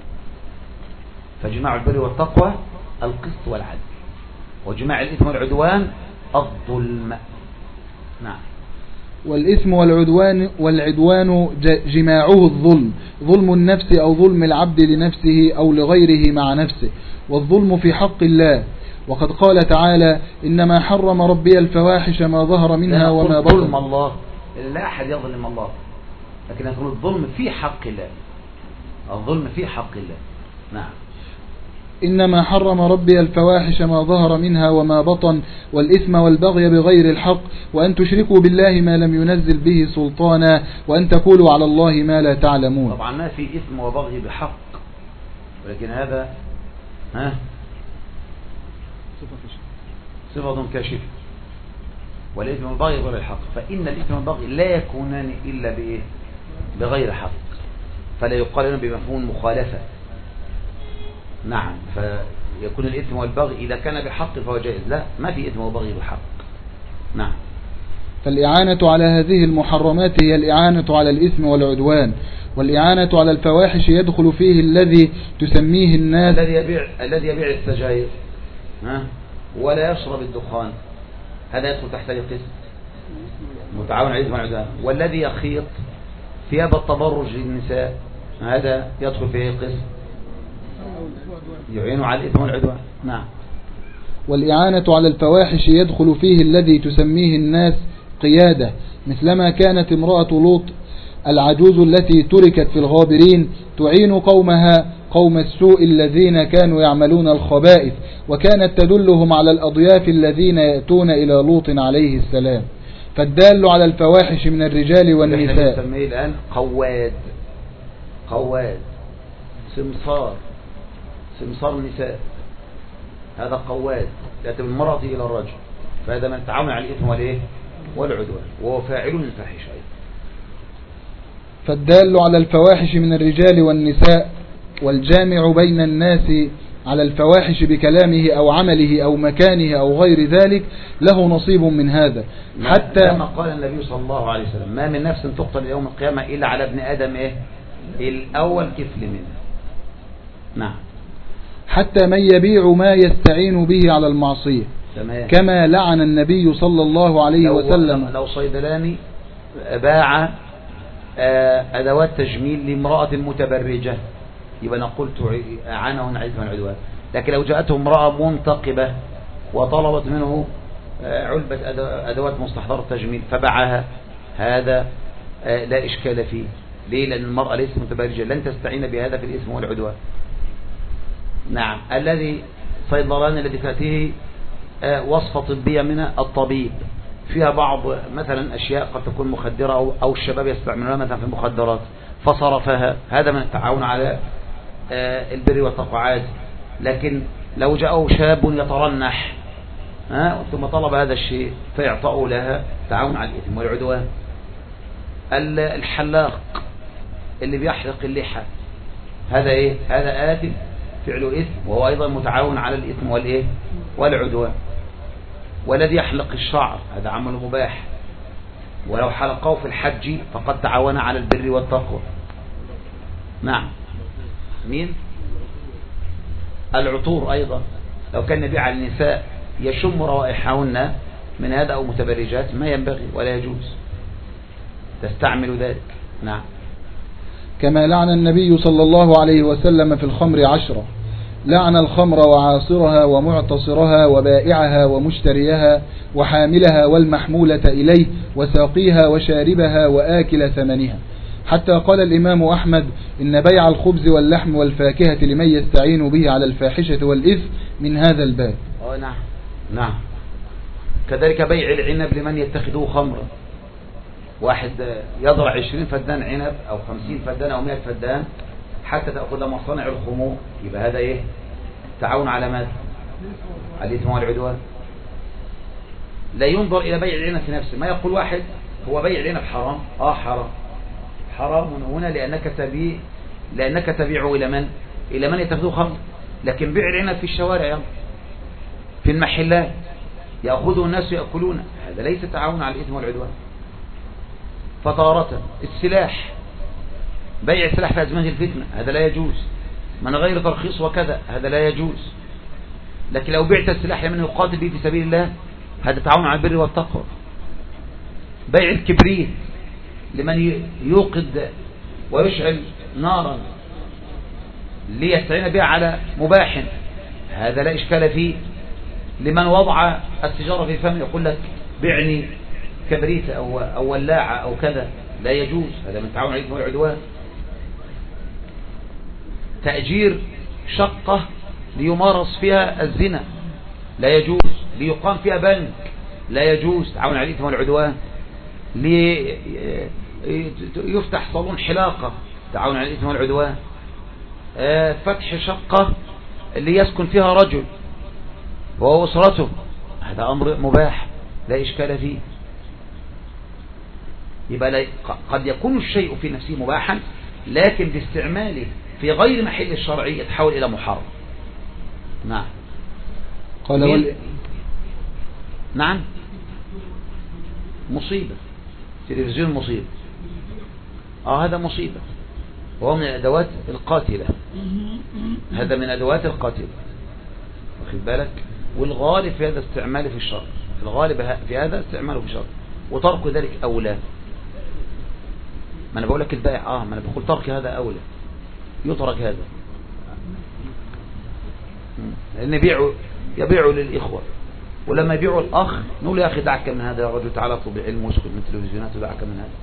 فجماع البر والتقوى القسط والعدل، وجماع الإثم والعدوان الظلم. نعم. والإثم والعدوان والعدوان جماعه الظلم، ظلم النفس أو ظلم العبد لنفسه أو لغيره مع نفسه، والظلم في حق الله. وقد قال تعالى: إنما حرم ربي الفواحش ما ظهر منها وما بطن. ظلم الله، لا أحد يظلم الله، لكن يقول الظلم في حق الله، الظلم في حق الله. نعم. إنما حرم ربي الفواحش ما ظهر منها وما بطن والإثم والبغي بغير الحق وأن تشركوا بالله ما لم ينزل به سلطانا وأن تقولوا على الله ما لا تعلمون. طبعا ما في إثم وبغي بحق، ولكن هذا ها صفة كاشفة. والإثم والبغي بغير الحق، فإن الإثم والبغي لا يكونان إلا بإيه؟ بغير حق، فلا يقال لنا بمفهوم مخالفة. نعم، فيكون الإثم والبغي إذا كان بحق فهو جائز، لا ما في إثم وبغي بحق. نعم. فالإعانة على هذه المحرمات هي الإعانة على الإثم والعدوان، والإعانة على الفواحش يدخل فيه الذي تسميه الناس الذي يبيع الذي يبيع السجاير ها ولا يشرب الدخان، هذا يدخل تحت القسم متعاون على الإثم والعدوان. والذي يخيط ثياب التبرج للنساء هذا يدخل فيه القسم يعين على الإثم والعدوان. نعم. والإعانة على الفواحش يدخل فيه الذي تسميه الناس قيادة، مثلما كانت امرأة لوط العجوز التي تركت في الغابرين تعين قومها قوم السوء الذين كانوا يعملون الخبائث، وكانت تدلهم على الأضياف الذين يأتون إلى لوط عليه السلام. فالدال على الفواحش من الرجال والنساء نسميه الآن قواد، قواد سمصار، سمصار النساء، هذا قواد يأتي من المرأة إلى الرجل، فهذا من تعاون على الإثم والإيه والعدوان، وهو فاعل الفاحشة. فالدال على الفواحش من الرجال والنساء والجامع بين الناس على الفواحش بكلامه أو عمله أو مكانه أو غير ذلك له نصيب من هذا. حتى كما قال النبي صلى الله عليه وسلم: ما من نفس تقتل يوم القيامة إلا على ابن آدم إيه؟ الأول كفل منه. نعم. حتى من يبيع ما يستعين به على المعصية، تمام. كما لعن النبي صلى الله عليه لو وسلم لو صيدلاني باع أدوات تجميل لامرأة متبرجة يبقى نقول أعانه على الإثم والعدوان. لكن لو جاءته امرأة منتقبة وطلبت منه علبة أدوات مستحضرة تجميل فباعها، هذا لا إشكال فيه. ليه؟ لأن المرأة ليست متبرجة، لن تستعين بهذا في الإثم والعدوان. نعم. الذي صيدلان الذي فاته وصفة طبية من الطبيب فيها بعض مثلا أشياء قد تكون مخدرة أو, أو الشباب يستعملونها مثلا في المخدرات فصرفها، هذا من التعاون على البر والتقوى عادي. لكن لو جاءه شاب يترنح ثم طلب هذا الشيء فيعطأوا لها، تعاون على الإثم والعدوان. الحلاق اللي بيحلق اللحى هذا إيه؟ هذا آثم فعله إثم، وهو أيضا متعاون على الإثم والإيه والعدوان. والذي يحلق الشعر هذا عمل مباح، ولو حلقه في الحج فقد تعاون على البر والتقوى. نعم. مين؟ العطور أيضا، لو كان يبيع النساء يشم روائحهن من هذا أو متبرجات ما ينبغي ولا يجوز تستعمل ذلك. نعم. كما لعن النبي صلى الله عليه وسلم في الخمر عشرة، لعن الخمر وعاصرها ومعتصرها وبائعها ومشتريها وحاملها والمحمولة إليه وساقيها وشاربها وآكل ثمنها. حتى قال الإمام أحمد: إن بيع الخبز واللحم والفاكهة لمن يستعين به على الفاحشة والإثم من هذا الباب. أوه نعم. نعم. كذلك بيع العنب لمن يتخذه خمرا، واحد يضرع عشرين فدان عنب أو خمسين فدان أو مئة فدان حتى تأخذ مصانع الخمور، يبقى هذا إيه؟ تعاون على ماذا؟ على الإثم والعدوان. لا ينظر إلى بيع العنب في نفسه، ما يقول واحد هو بيع العنب حرام، آه حرام حرام هنا لأنك تبيع لأنك تبيعه إلى من؟ إلى من يتخذه خمر. لكن بيع العنب في الشوارع يعني في المحلات يأخذه الناس يأكلون، هذا ليس تعاون على الإثم والعدوان. فطارة السلاح، بيع السلاح في أزمنة الفتنة هذا لا يجوز، من غير ترخيص وكذا هذا لا يجوز. لكن لو بعت السلاح لمن يقاتل به في سبيل الله هذا تعاون على البر والتقوى. بيع الكبريت لمن يوقد ويشعل نارا ليستعين بها على مباح هذا لا إشكال فيه. لمن وضع السجارة في فمه يقول لك بعني كبريت أو, أو ولاعة أو كذا لا يجوز، هذا من تعاون على الإثم والعدوان. تأجير شقة ليمارس فيها الزنا لا يجوز، ليقام فيها بنك لا يجوز، تعاون على الإثم والعدوان. ليفتح صالون حلاقة تعاون على الإثم والعدوان. فتح شقة ليسكن فيها رجل وهو أسرته هذا أمر مباح لا إشكال فيه. يبقى قد يكون الشيء في نفسه مباحا لكن باستعماله في غير محل الشرعي يتحول إلى محرم. نعم. قال وال... نعم مصيبة. تلفزيون مصيبة. اه هذا مصيبة وهو من الأدوات القاتلة. هذا من أدوات القاتلة واخد بالك. والغالب في هذا استعماله في الشرع. في الغالب في هذا استعماله في الشرع وترك ذلك أولى. ما أنا بقول لك البائع اه ما أنا بقول ترك هذا أولى. يترك هذا لأن يبيعوا يبيعوا للإخوة ولما يبيعوا الأخ نقول يا أخي دعك من هذا يا رجل تعالى اطلب علم واسكت من التلفزيونات ودعك من هذا.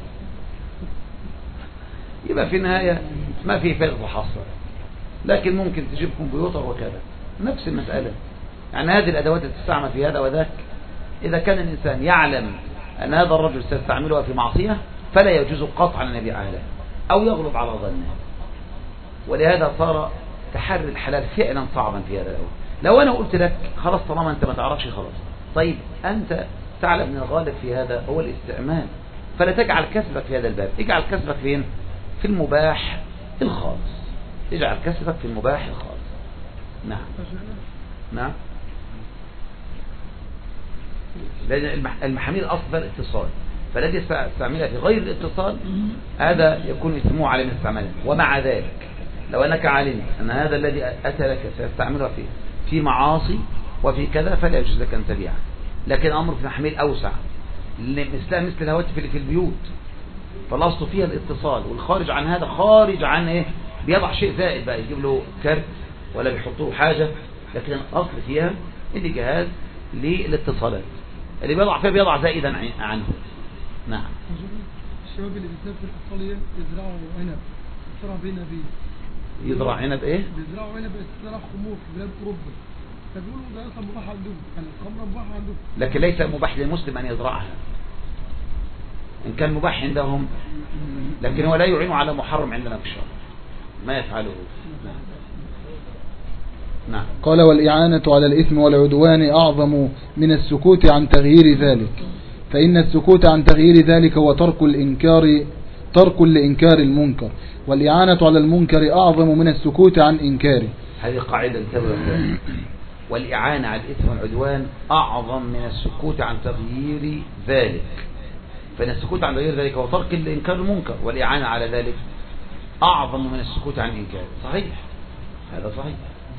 يبقى في النهاية ما في فرق حصل لكن ممكن تجيب كمبيوتر وكذا نفس المسألة. يعني هذه الأدوات تستعمل في هذا وذاك. إذا كان الإنسان يعلم أن هذا الرجل سيستعملها في معصية فلا يجوز قطعا أن يبيعها له أو يغلب على ظنه. ولهذا صار تحري الحلال فعلا صعبا في هذا الأول. لو أنا قلت لك خلاص طالما أنت ما تعرفش خلاص طيب أنت تعلم أن الغالب في هذا هو الاستعمال فلا تجعل كسبك في هذا الباب. اجعل كسبك فين؟ في المباح الخالص. اجعل كسبك في المباح الخالص. نعم نعم. لأن المحاميل أصلا الاتصال فالذي يستعملها في غير الاتصال هذا يكون اسمه على من استعماله. ومع ذلك لو أنك علمت أن هذا الذي أتى لك سيستعملها في في معاصي وفي كذا فلا يجوز لك أن تبيعه. لكن أمر في محميل أوسع مثل مثل الهواتف اللي في البيوت فالأصل فيها الاتصال والخارج عن هذا خارج عن إيه بيضع شيء زائد بقى يجيب له كارت ولا بيحطوه حاجة. لكن الأصل فيها اللي جهاز للاتصالات اللي بيضع فيها بيضع زائدا عنه. نعم. الشباب اللي بيسافر في الإيطالية يزرعوا عنب يزرعوا بعنب يزرع عنب ايه؟ بيزرعوا عنب يزرعوا خمور في بلاد أوروبا فبيقولوا ده اصلا مباح عندهم يعني الخمر مباح عندهم لكن ليس مباح للمسلم أن يزرعها إن كان مباح عندهم لكن هو لا يعين على محرم عندنا في الشرع ما يفعله. نعم. قال والإعانة على الإثم والعدوان أعظم من السكوت عن تغيير ذلك فإن السكوت عن تغيير ذلك هو ترك الإنكار ترك لإنكار المنكر والإعانة على المنكر أعظم من السكوت عن إنكاره. هذه قاعدة انتبهوا. والإعانة على الإثم والعدوان أعظم من السكوت عن تغيير ذلك فإن السكوت عن تغيير ذلك هو ترك الإنكار المنكر والإعانة على ذلك أعظم من السكوت عن إنكاره. صحيح هذا صحيح.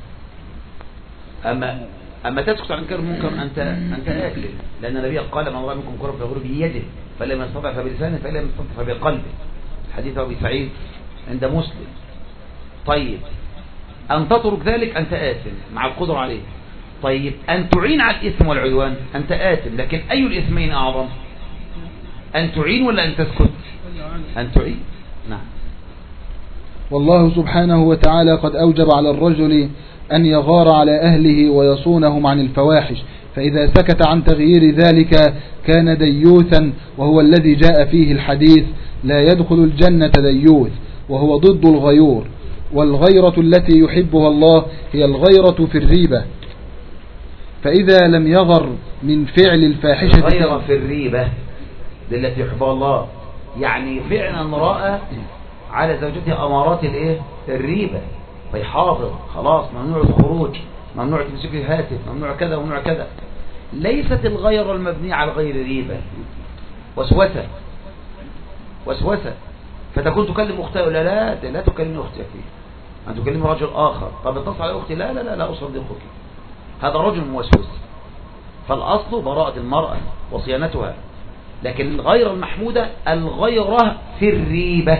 أما أما تسكت عن إنكار المنكر أنت أنت آكل لأن النبي قال من رأى منكم منكرا فليغيره بيده فلم يستطع فبلسانه فلم يستطع فبقلبه. حديث أبي سعيد عند مسلم. طيب أن تترك ذلك أنت آثم مع القدرة عليه. طيب أن تعين على الإثم والعدوان أنت آثم لكن أي الإثمين أعظم؟ أن تعين ولا أن تسكت؟ أن تعين. نعم. والله سبحانه وتعالى قد أوجب على الرجل أن يغار على أهله ويصونهم عن الفواحش فإذا سكت عن تغيير ذلك كان ديوثا وهو الذي جاء فيه الحديث لا يدخل الجنة ديوث وهو ضد الغيور. والغيرة التي يحبها الله هي الغيرة في الريبة فإذا لم يغر من فعل الفاحشة الغيرة في الريبة التي يحبها الله يعني فعلا رأى على زوجته أمارات الايه الريبة فيحافظ خلاص ممنوع الخروج ممنوع تمسك الهاتف ممنوع كذا وممنوع كذا. ليست الغيرة المبنية على غير ريبة وسوسة وسوسة فتكون تكلم أختها ولا لا لا تكلمي أختك أن تكلم رجل آخر طب اتصل على أختي لا لا لا لا أصدقك هذا رجل موسوس. فالأصل براءة المرأة وصيانتها لكن الغيرة المحمودة الغيرة في الريبة.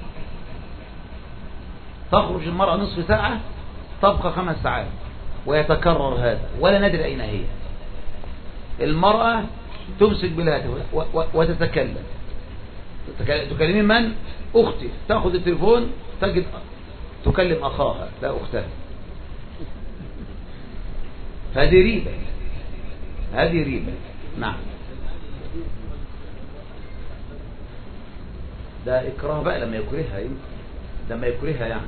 تخرج المرأة نصف ساعة تبقى خمس ساعات ويتكرر هذا ولا ندري أين هي. المرأة تمسك بالهاتف وتتكلم تكلمين من؟ أختي تأخذ التليفون تجد تكلم أخاها لا أختها. هذه ريبة هذه ريبة. نعم. ده إكراه بقى لما يكرهها لما يكرهها يعني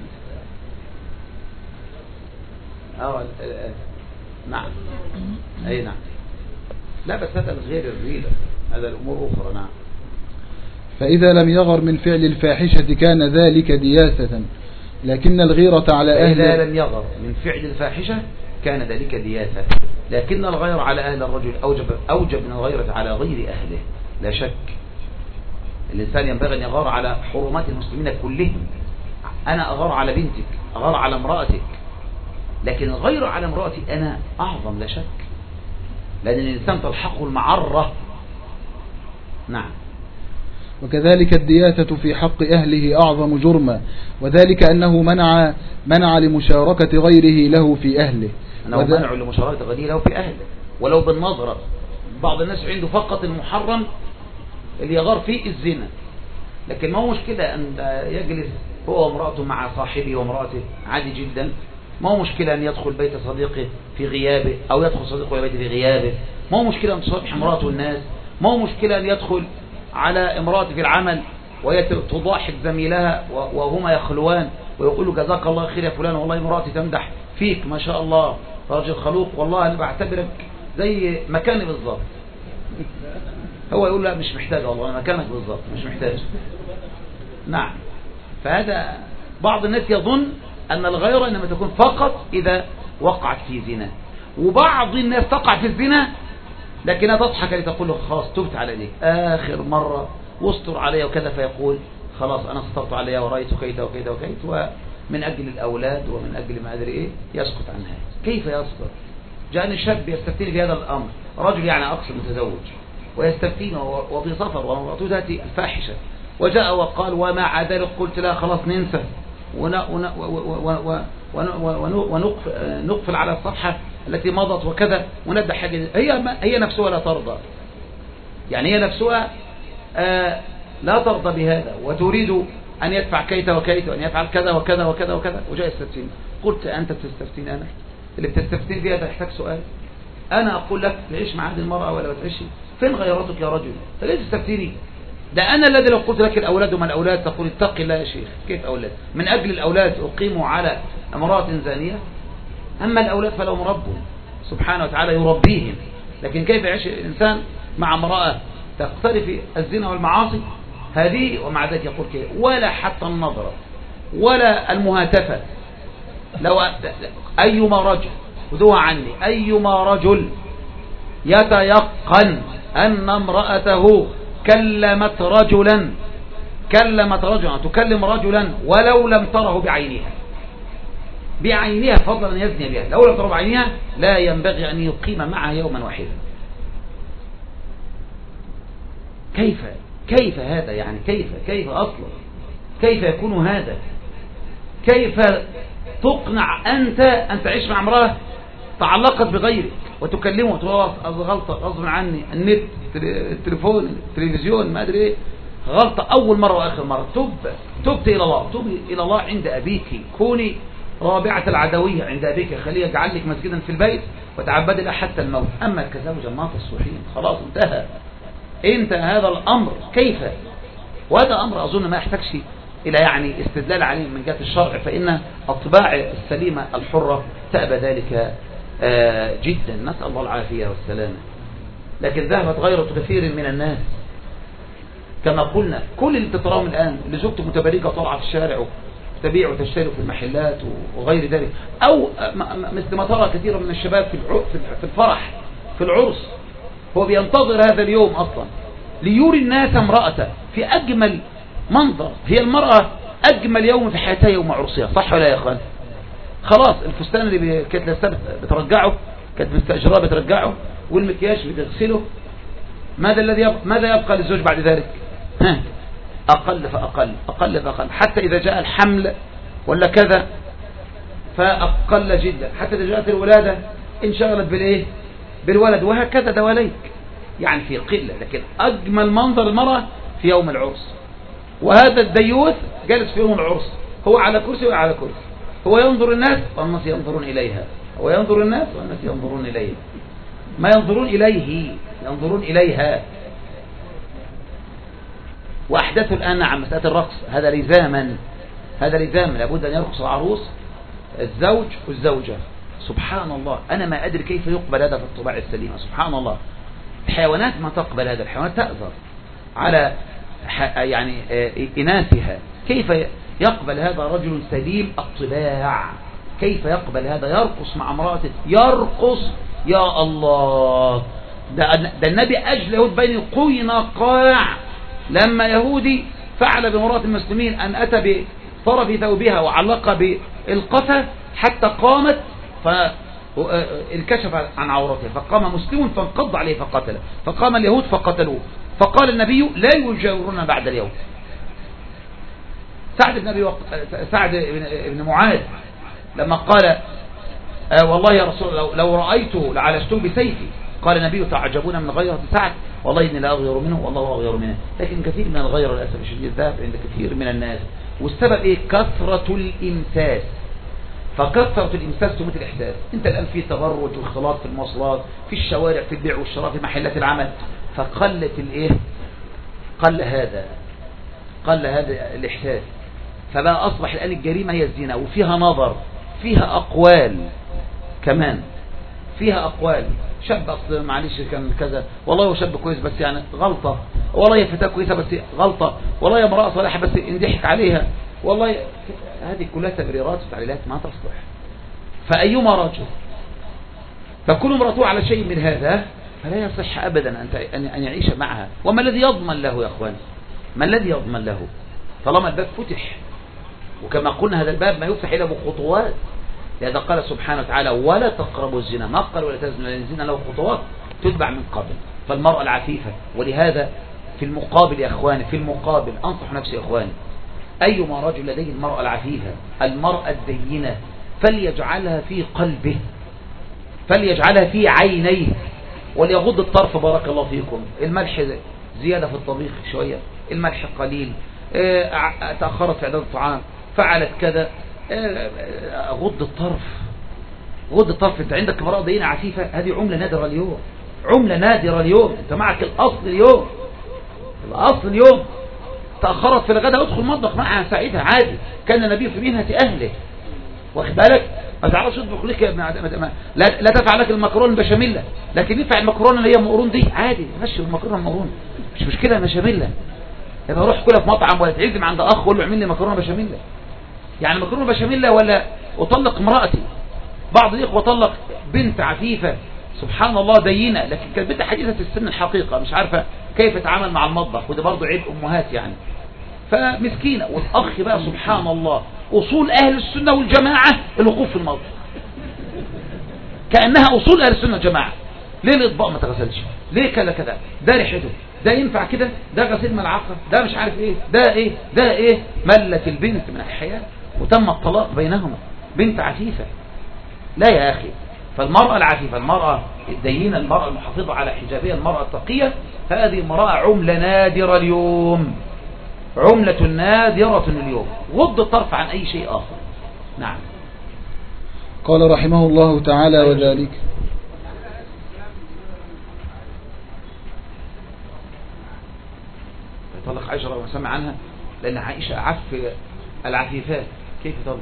أو نعم أي نعم. لا بس هذا غير الريبة، هذا الأمور أخرى. نعم. فإذا لم يغر من فعل الفاحشة كان ذلك دياسة، لكن الغيرة على أهل فإذا لم يغر من فعل الفاحشة كان ذلك دياسة، لكن الغير على أهل الرجل أوجب, أوجب من الغيرة على غير أهله. لا شك الإنسان ينبغي أن يغار على حرمات المسلمين كلهم. أنا أغار على بنتك، أغار على امرأتك، لكن الغير على امرأتي أنا أعظم لا شك، لأن الإنسان تلحقه المعرة. نعم. وكذلك الدياسة في حق أهله أعظم جرما، وذلك أنه منع منع لمشاركة غيره له في أهله، أنه منع لمشاركة غيره له في أهله ولو بالنظرة. بعض الناس عنده فقط المحرم اللي يغار فيه الزنا، لكن ما هو مشكلة أن يجلس هو وامرأته مع صاحبه وامرأته عادي جدا. ما هو مشكلة أن يدخل بيت صديقه في غيابه أو يدخل صديقه إلى بيته في غيابه. ما هو مشكلة أن تصافح امرأته الناس. ما هو مشكلة أن يدخل على امرأته في العمل وهي تضاحك زميلها وهما يخلوان ويقول له جزاك الله خير يا فلان، والله امرأتي تمدح فيك ما شاء الله راجل خلوق، والله أنا بعتبرك زي مكاني بالظبط. هو يقول لا مش محتاج، والله أنا مكانك بالظبط مش محتاج. نعم. فهذا بعض الناس يظن أن الغيرة إنما تكون فقط إذا وقعت في زنا، وبعض الناس تقع في الزنا لكنها تضحك لتقول له خلاص تبت عليك آخر مرة واستر علي وكذا، فيقول خلاص أنا استرت علي ورأيت كيت وكيت وكيت، ومن أجل الأولاد ومن أجل ما أدري إيه يسكت عن هذا. كيف يسكت؟ جاءني شاب يستفتيني في هذا الأمر، رجل يعني أقصد متزوج، ويستفتيني وفي سفر ومرأته ذاتي الفاحشة، وجاء وقال ومع ذلك قلت لا خلاص ننسى ونقفل على الصفحة التي مضت وكذا وندع حاجة. هي هي نفسها لا ترضى، يعني هي نفسها آه لا ترضى بهذا، وتريد أن يدفع كيت وكيت وأن يفعل كذا وكذا وكذا وكذا، وجاء يستفتين. قلت أنت بتستفتين؟ أنا اللي بتستفتين فيها ده يحتاج سؤال. أنا أقول لك تعيش مع هذه المرأة ولا ما تعيش؟ فين غيرتك يا رجل؟ فليه تستفتيني؟ ده أنا الذي لو قلت لك الأولاد وما الأولاد تقول اتق الله يا شيخ. كيف أولاد؟ من أجل الأولاد أقيموا على امرأة زانية؟ أما الأولاد فلهم رب سبحانه وتعالى يربيهم، لكن كيف يعيش الإنسان مع امرأة تقترف الزنا والمعاصي هذه ومع ذلك يقول كيف؟ ولا حتى النظرة ولا المهاتفة. لو أيما رجل خذوها عني، أيما رجل يتيقن أن امرأته كلمت رجلا كلمت رجلا تكلم رجلا ولو لم تره بعينها بعينها فضلا أن يزني بها، لو لم تره بعينها لا ينبغي أن يقيم معها يوما واحدا. كيف كيف هذا؟ يعني كيف كيف أصلا كيف يكون هذا؟ كيف تقنع أنت أن تعيش مع امرأة تعلقت بغيرك وتكلمه وتقول غلطة غصب عني، النت التليفون التلفزيون ما أدري إيه، غلطة أول مرة وآخر مرة، تب تبت إلى الله، تب إلى الله عند أبيك، كوني رابعة العدوية عند أبيك، خليه يجعل لك مسجدا في البيت وتعبد له حتى الموت. أما كزوجا ما تصلحين خلاص انتهى انتهى هذا الأمر. كيف؟ وهذا أمر أظن ما يحتاجش إلى يعني استدلال عليه من جهة الشرع، فإن الطباع السليمة الحرة تأبى ذلك جدا، نسأل الله العافية والسلامة. لكن ذهبت غيرة كثير من الناس كما قلنا. كل اللي تراهم الآن اللي زوجته متبرجة طالعة في الشارع تبيع وتشتري في المحلات وغير ذلك، أو مثل ما ترى كثير من الشباب في الفرح في العرس، هو بينتظر هذا اليوم أصلا ليوري الناس امرأته في أجمل منظر. هي المرأة أجمل يوم في حياتها يوم عرسها، صح ولا يا أخوان؟ خلاص الفستان اللي كانت لسه بترجعه كانت مستأجراه بترجعه، والمكياج بتغسله. ماذا الذي يبقى؟ ماذا يبقى للزوج بعد ذلك؟ ها أقل فأقل أقل فأقل، حتى إذا جاء الحمل ولا كذا فأقل جدا، حتى إذا جاءت الولادة انشغلت بالإيه؟ بالولد، وهكذا دواليك يعني في قلة. لكن أجمل منظر المرأة في يوم العرس، وهذا الديوث جالس في يوم العرس، هو على كرسي وعلى كرسي، هو ينظر الناس والناس ينظرون إليها، هو ينظر الناس والناس ينظرون إليه، ما ينظرون إليه ينظرون إليها. وأحدثوا الآن عن مسألة الرقص، هذا لزاما هذا لزاما لابد أن يرقص العروس الزوج والزوجة. سبحان الله، أنا ما أدري كيف يقبل هذا في الطباع السليمة. سبحان الله، الحيوانات ما تقبل هذا، الحيوانات تأذر على يعني إناثها. كيف يقبل هذا رجل سليم الطباع؟ كيف يقبل هذا يرقص مع امرأته؟ يرقص، يا الله، ده, ده النبي أجل يهود بين قينقاع لما يهودي فعل بمرأة المسلمين أن أتى بطرف ثوبها وعلق بالقفا حتى قامت فانكشف عن عورتها، فقام مسلم فانقض عليه فقتله، فقام اليهود فقتلوه، فقال النبي لا يجاورون بعد اليوم. سعد بن, أبي وق... سعد بن معاذ لما قال آه والله يا رسول الله لو رأيته لعالجته بسيفي، قال النبي تعجبون من غيرة سعد، والله إني لا أغير منه والله أغير منه. لكن كثير من الغير للأسف الشديد ذهب عند كثير من الناس، والسبب إيه؟ كثرة الإمساس. فكثرة الإمساس تموت الإحساس. أنت الآن في تبرج واختلاط في المواصلات، في الشوارع، في البيع والشراء، في محلات العمل، فقلت الإيه؟ قل هذا قل هذا الإحساس. فبقى أصبح الآن الجريمة هي الزنا، وفيها نظر، فيها أقوال كمان، فيها أقوال. شاب أصل معلش كان كذا، والله هو شاب كويس بس يعني غلطة، والله يا فتاة كويسة بس غلطة، والله يا امرأة صالحة بس اندحك عليها، والله هذه كلها تبريرات وتعليلات ما تصلح. فأيما رجل فكل امرأته على شيء من هذا فلا يصح أبدا أن يعيش معها. وما الذي يضمن له يا أخوان؟ ما الذي يضمن له طالما الباب فتح؟ وكما قلنا هذا الباب ما يفتح إلا بخطوات، لهذا قال سبحانه وتعالى ولا تقربوا الزنا، ما قال ولا تزنوا، لأن الزنا له خطوات تتبع من قبل. فالمرأة العفيفة، ولهذا في المقابل يا أخواني، في المقابل أنصح نفسي يا أخواني، أيما رجل لديه المرأة العفيفة المرأة الدينة فليجعلها في قلبه، فليجعلها في عينيه، وليغض الطرف. بارك الله فيكم، الملح زيادة في الطبيخ شوية، الملح قليل، تأخرت في إعداد الطعام، فعلت كذا، غض الطرف، غض الطرف. انت عندك امرأة دينة عفيفة، هذه عملة نادرة اليوم، عملة نادرة اليوم. انت معك الأصل اليوم، الأصل اليوم. تأخرت في الغداء، ادخل المطبخ معها ساعتها عادي، كان النبي في مهنة أهله، واخد بالك؟ ما تعرفش تطبخ لك يا ابن لا, لا تفعل لك المكرونه البشاميل، لكن ينفع المكرونه اللي هي مقرون دي عادي، ماشي المكرونه المقرون مش مشكله، بشاميل. يبقى روح كلها في مطعم ولا تعزم عند اخ وقول له اعمل لي مكرونه بشاميل، يعني مكرونه بشاميل. ولا اطلق امرأتي، بعض الاخوه طلق بنت عفيفه سبحان الله دينه، لكن كانت بنت حديثه السن الحقيقه، مش عارفه كيف تتعامل مع المطبخ، وده برضه عيب امهات يعني، فمسكينه. والاخ بقى سبحان الله اصول اهل السنه والجماعه الوقوف في المطبخ، كانها اصول اهل السنه والجماعه. ليه الاطباق ما تغسلش؟ ليه كذا كذا؟ ده ريحته، ده ينفع كده، ده غسيل ملعقه، ده مش عارف ايه، ده ايه، ده ايه. ملت البنت من الحياه وتم الطلاق بينهما، بنت عفيفه. لا يا اخي، فالمرأة العفيفة، المرأة الدينة، المرأة المحافظة على حجابها، المرأة التقية، هذه المرأة عملة نادرة اليوم، عملة نادرة اليوم. غض الطرف عن أي شيء آخر. نعم. قال رحمه الله تعالى وذلك يطلق عائشة رضي الله عنها عنها، لأن عائشة عف العفيفات. كيف يطلق؟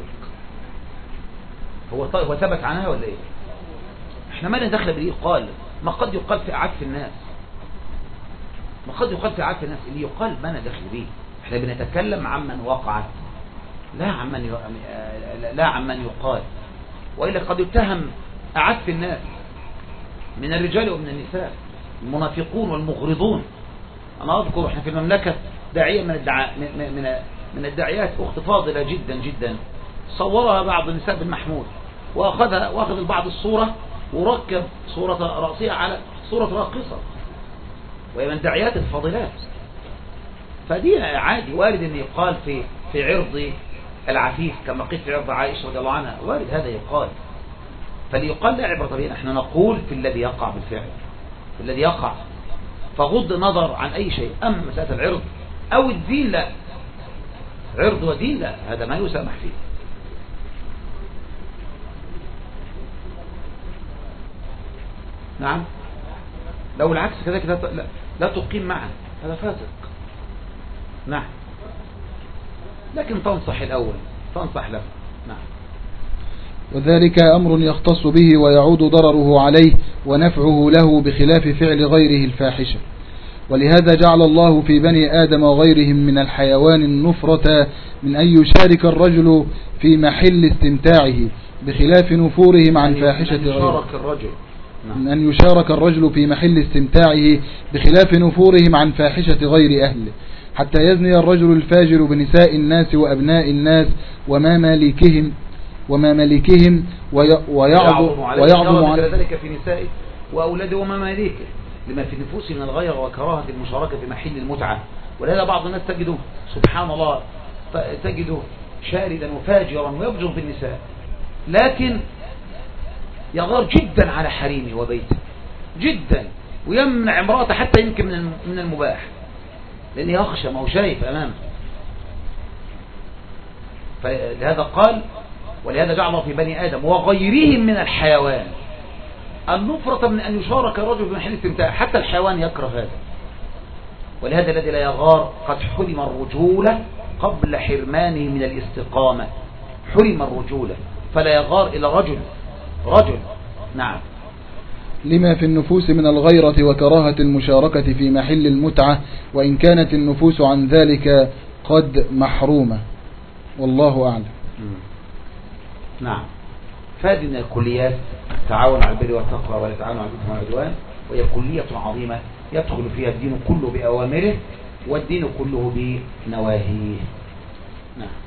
هو هو ثبت عنها ولا إيه؟ احنا ما ندخل باللي يقال، ما قد يقال في عف الناس، ما قد يقال في عف الناس، اللي يقال ما ندخل به. احنا بنتكلم عمن وقعت، لا عمن لا عمن يقال. وإلا قد يتهم أعف الناس من الرجال ومن النساء، المنافقون والمغرضون. أنا أذكر احنا في المملكة داعية من الدعاء من من من الداعيات، أخت فاضلة جدا جدا، صورها بعض النساء بالمحمول، وأخذها وأخذ البعض الصورة وركب صورة رأسية على صورة راقصة، وهي من داعيات الفاضلات. فدي عادي، وارد ان يقال في في عرض العفيف كما قيل في عرض عائشة رضي الله عنها، وارد هذا يقال. فليقال لا عبرة بنا، احنا نقول في الذي يقع بالفعل، في الذي يقع، فغض نظر عن اي شيء. اما مسألة العرض او الدين لا، عرض ودين لا، هذا ما يسامح فيه. نعم. لو العكس كذا كذا لا, لا تقيم معه، هذا فاسق. نعم. لكن تنصح الأول، تنصح له. نعم. وذلك أمر يختص به ويعود ضرره عليه ونفعه له بخلاف فعل غيره الفاحشة. ولهذا جعل الله في بني آدم وغيرهم من الحيوان النفرة من أن يشارك الرجل في محل استمتاعه بخلاف نفورهم عن فاحشة غيره، من أن يشارك الرجل في محل استمتاعه بخلاف نفورهم عن فاحشة غير أهله، حتى يزني الرجل الفاجر بنساء الناس وأبناء الناس وما مالكهم وما ملكهم ويعظم ويعظم على ذلك في نسائه وأولاده وما مالكه لما في نفوس من الغير وكراهة المشاركة في محل المتعة. ولهذا بعض الناس تجده سبحان الله تجده شاردا وفاجرا ويبجر في النساء، لكن يغار جدا على حريمه وبيته جدا، ويمنع امراته حتى يمكن من المباح لأنه يخشى ما هو شايف أمامه. فلهذا قال ولهذا جعل في بني آدم وغيرهم من الحيوان النفرة من أن يشارك الرجل في محل استمتاع، حتى الحيوان يكره هذا. ولهذا الذي لا يغار قد حرم الرجولة قبل حرمانه من الاستقامة، حرم الرجولة فلا يغار إلى رجل رجل نعم لما في النفوس من الغيرة وكراهة المشاركة في محل المتعة، وإن كانت النفوس عن ذلك قد محرومة، والله أعلم. نعم. فهذه من الكليات تعاون على البر والتقوى ولا تعاون على الإثم والعدوان، وهي كلية عظيمة يدخل فيها الدين كله بأوامره والدين كله بنواهيه. نعم.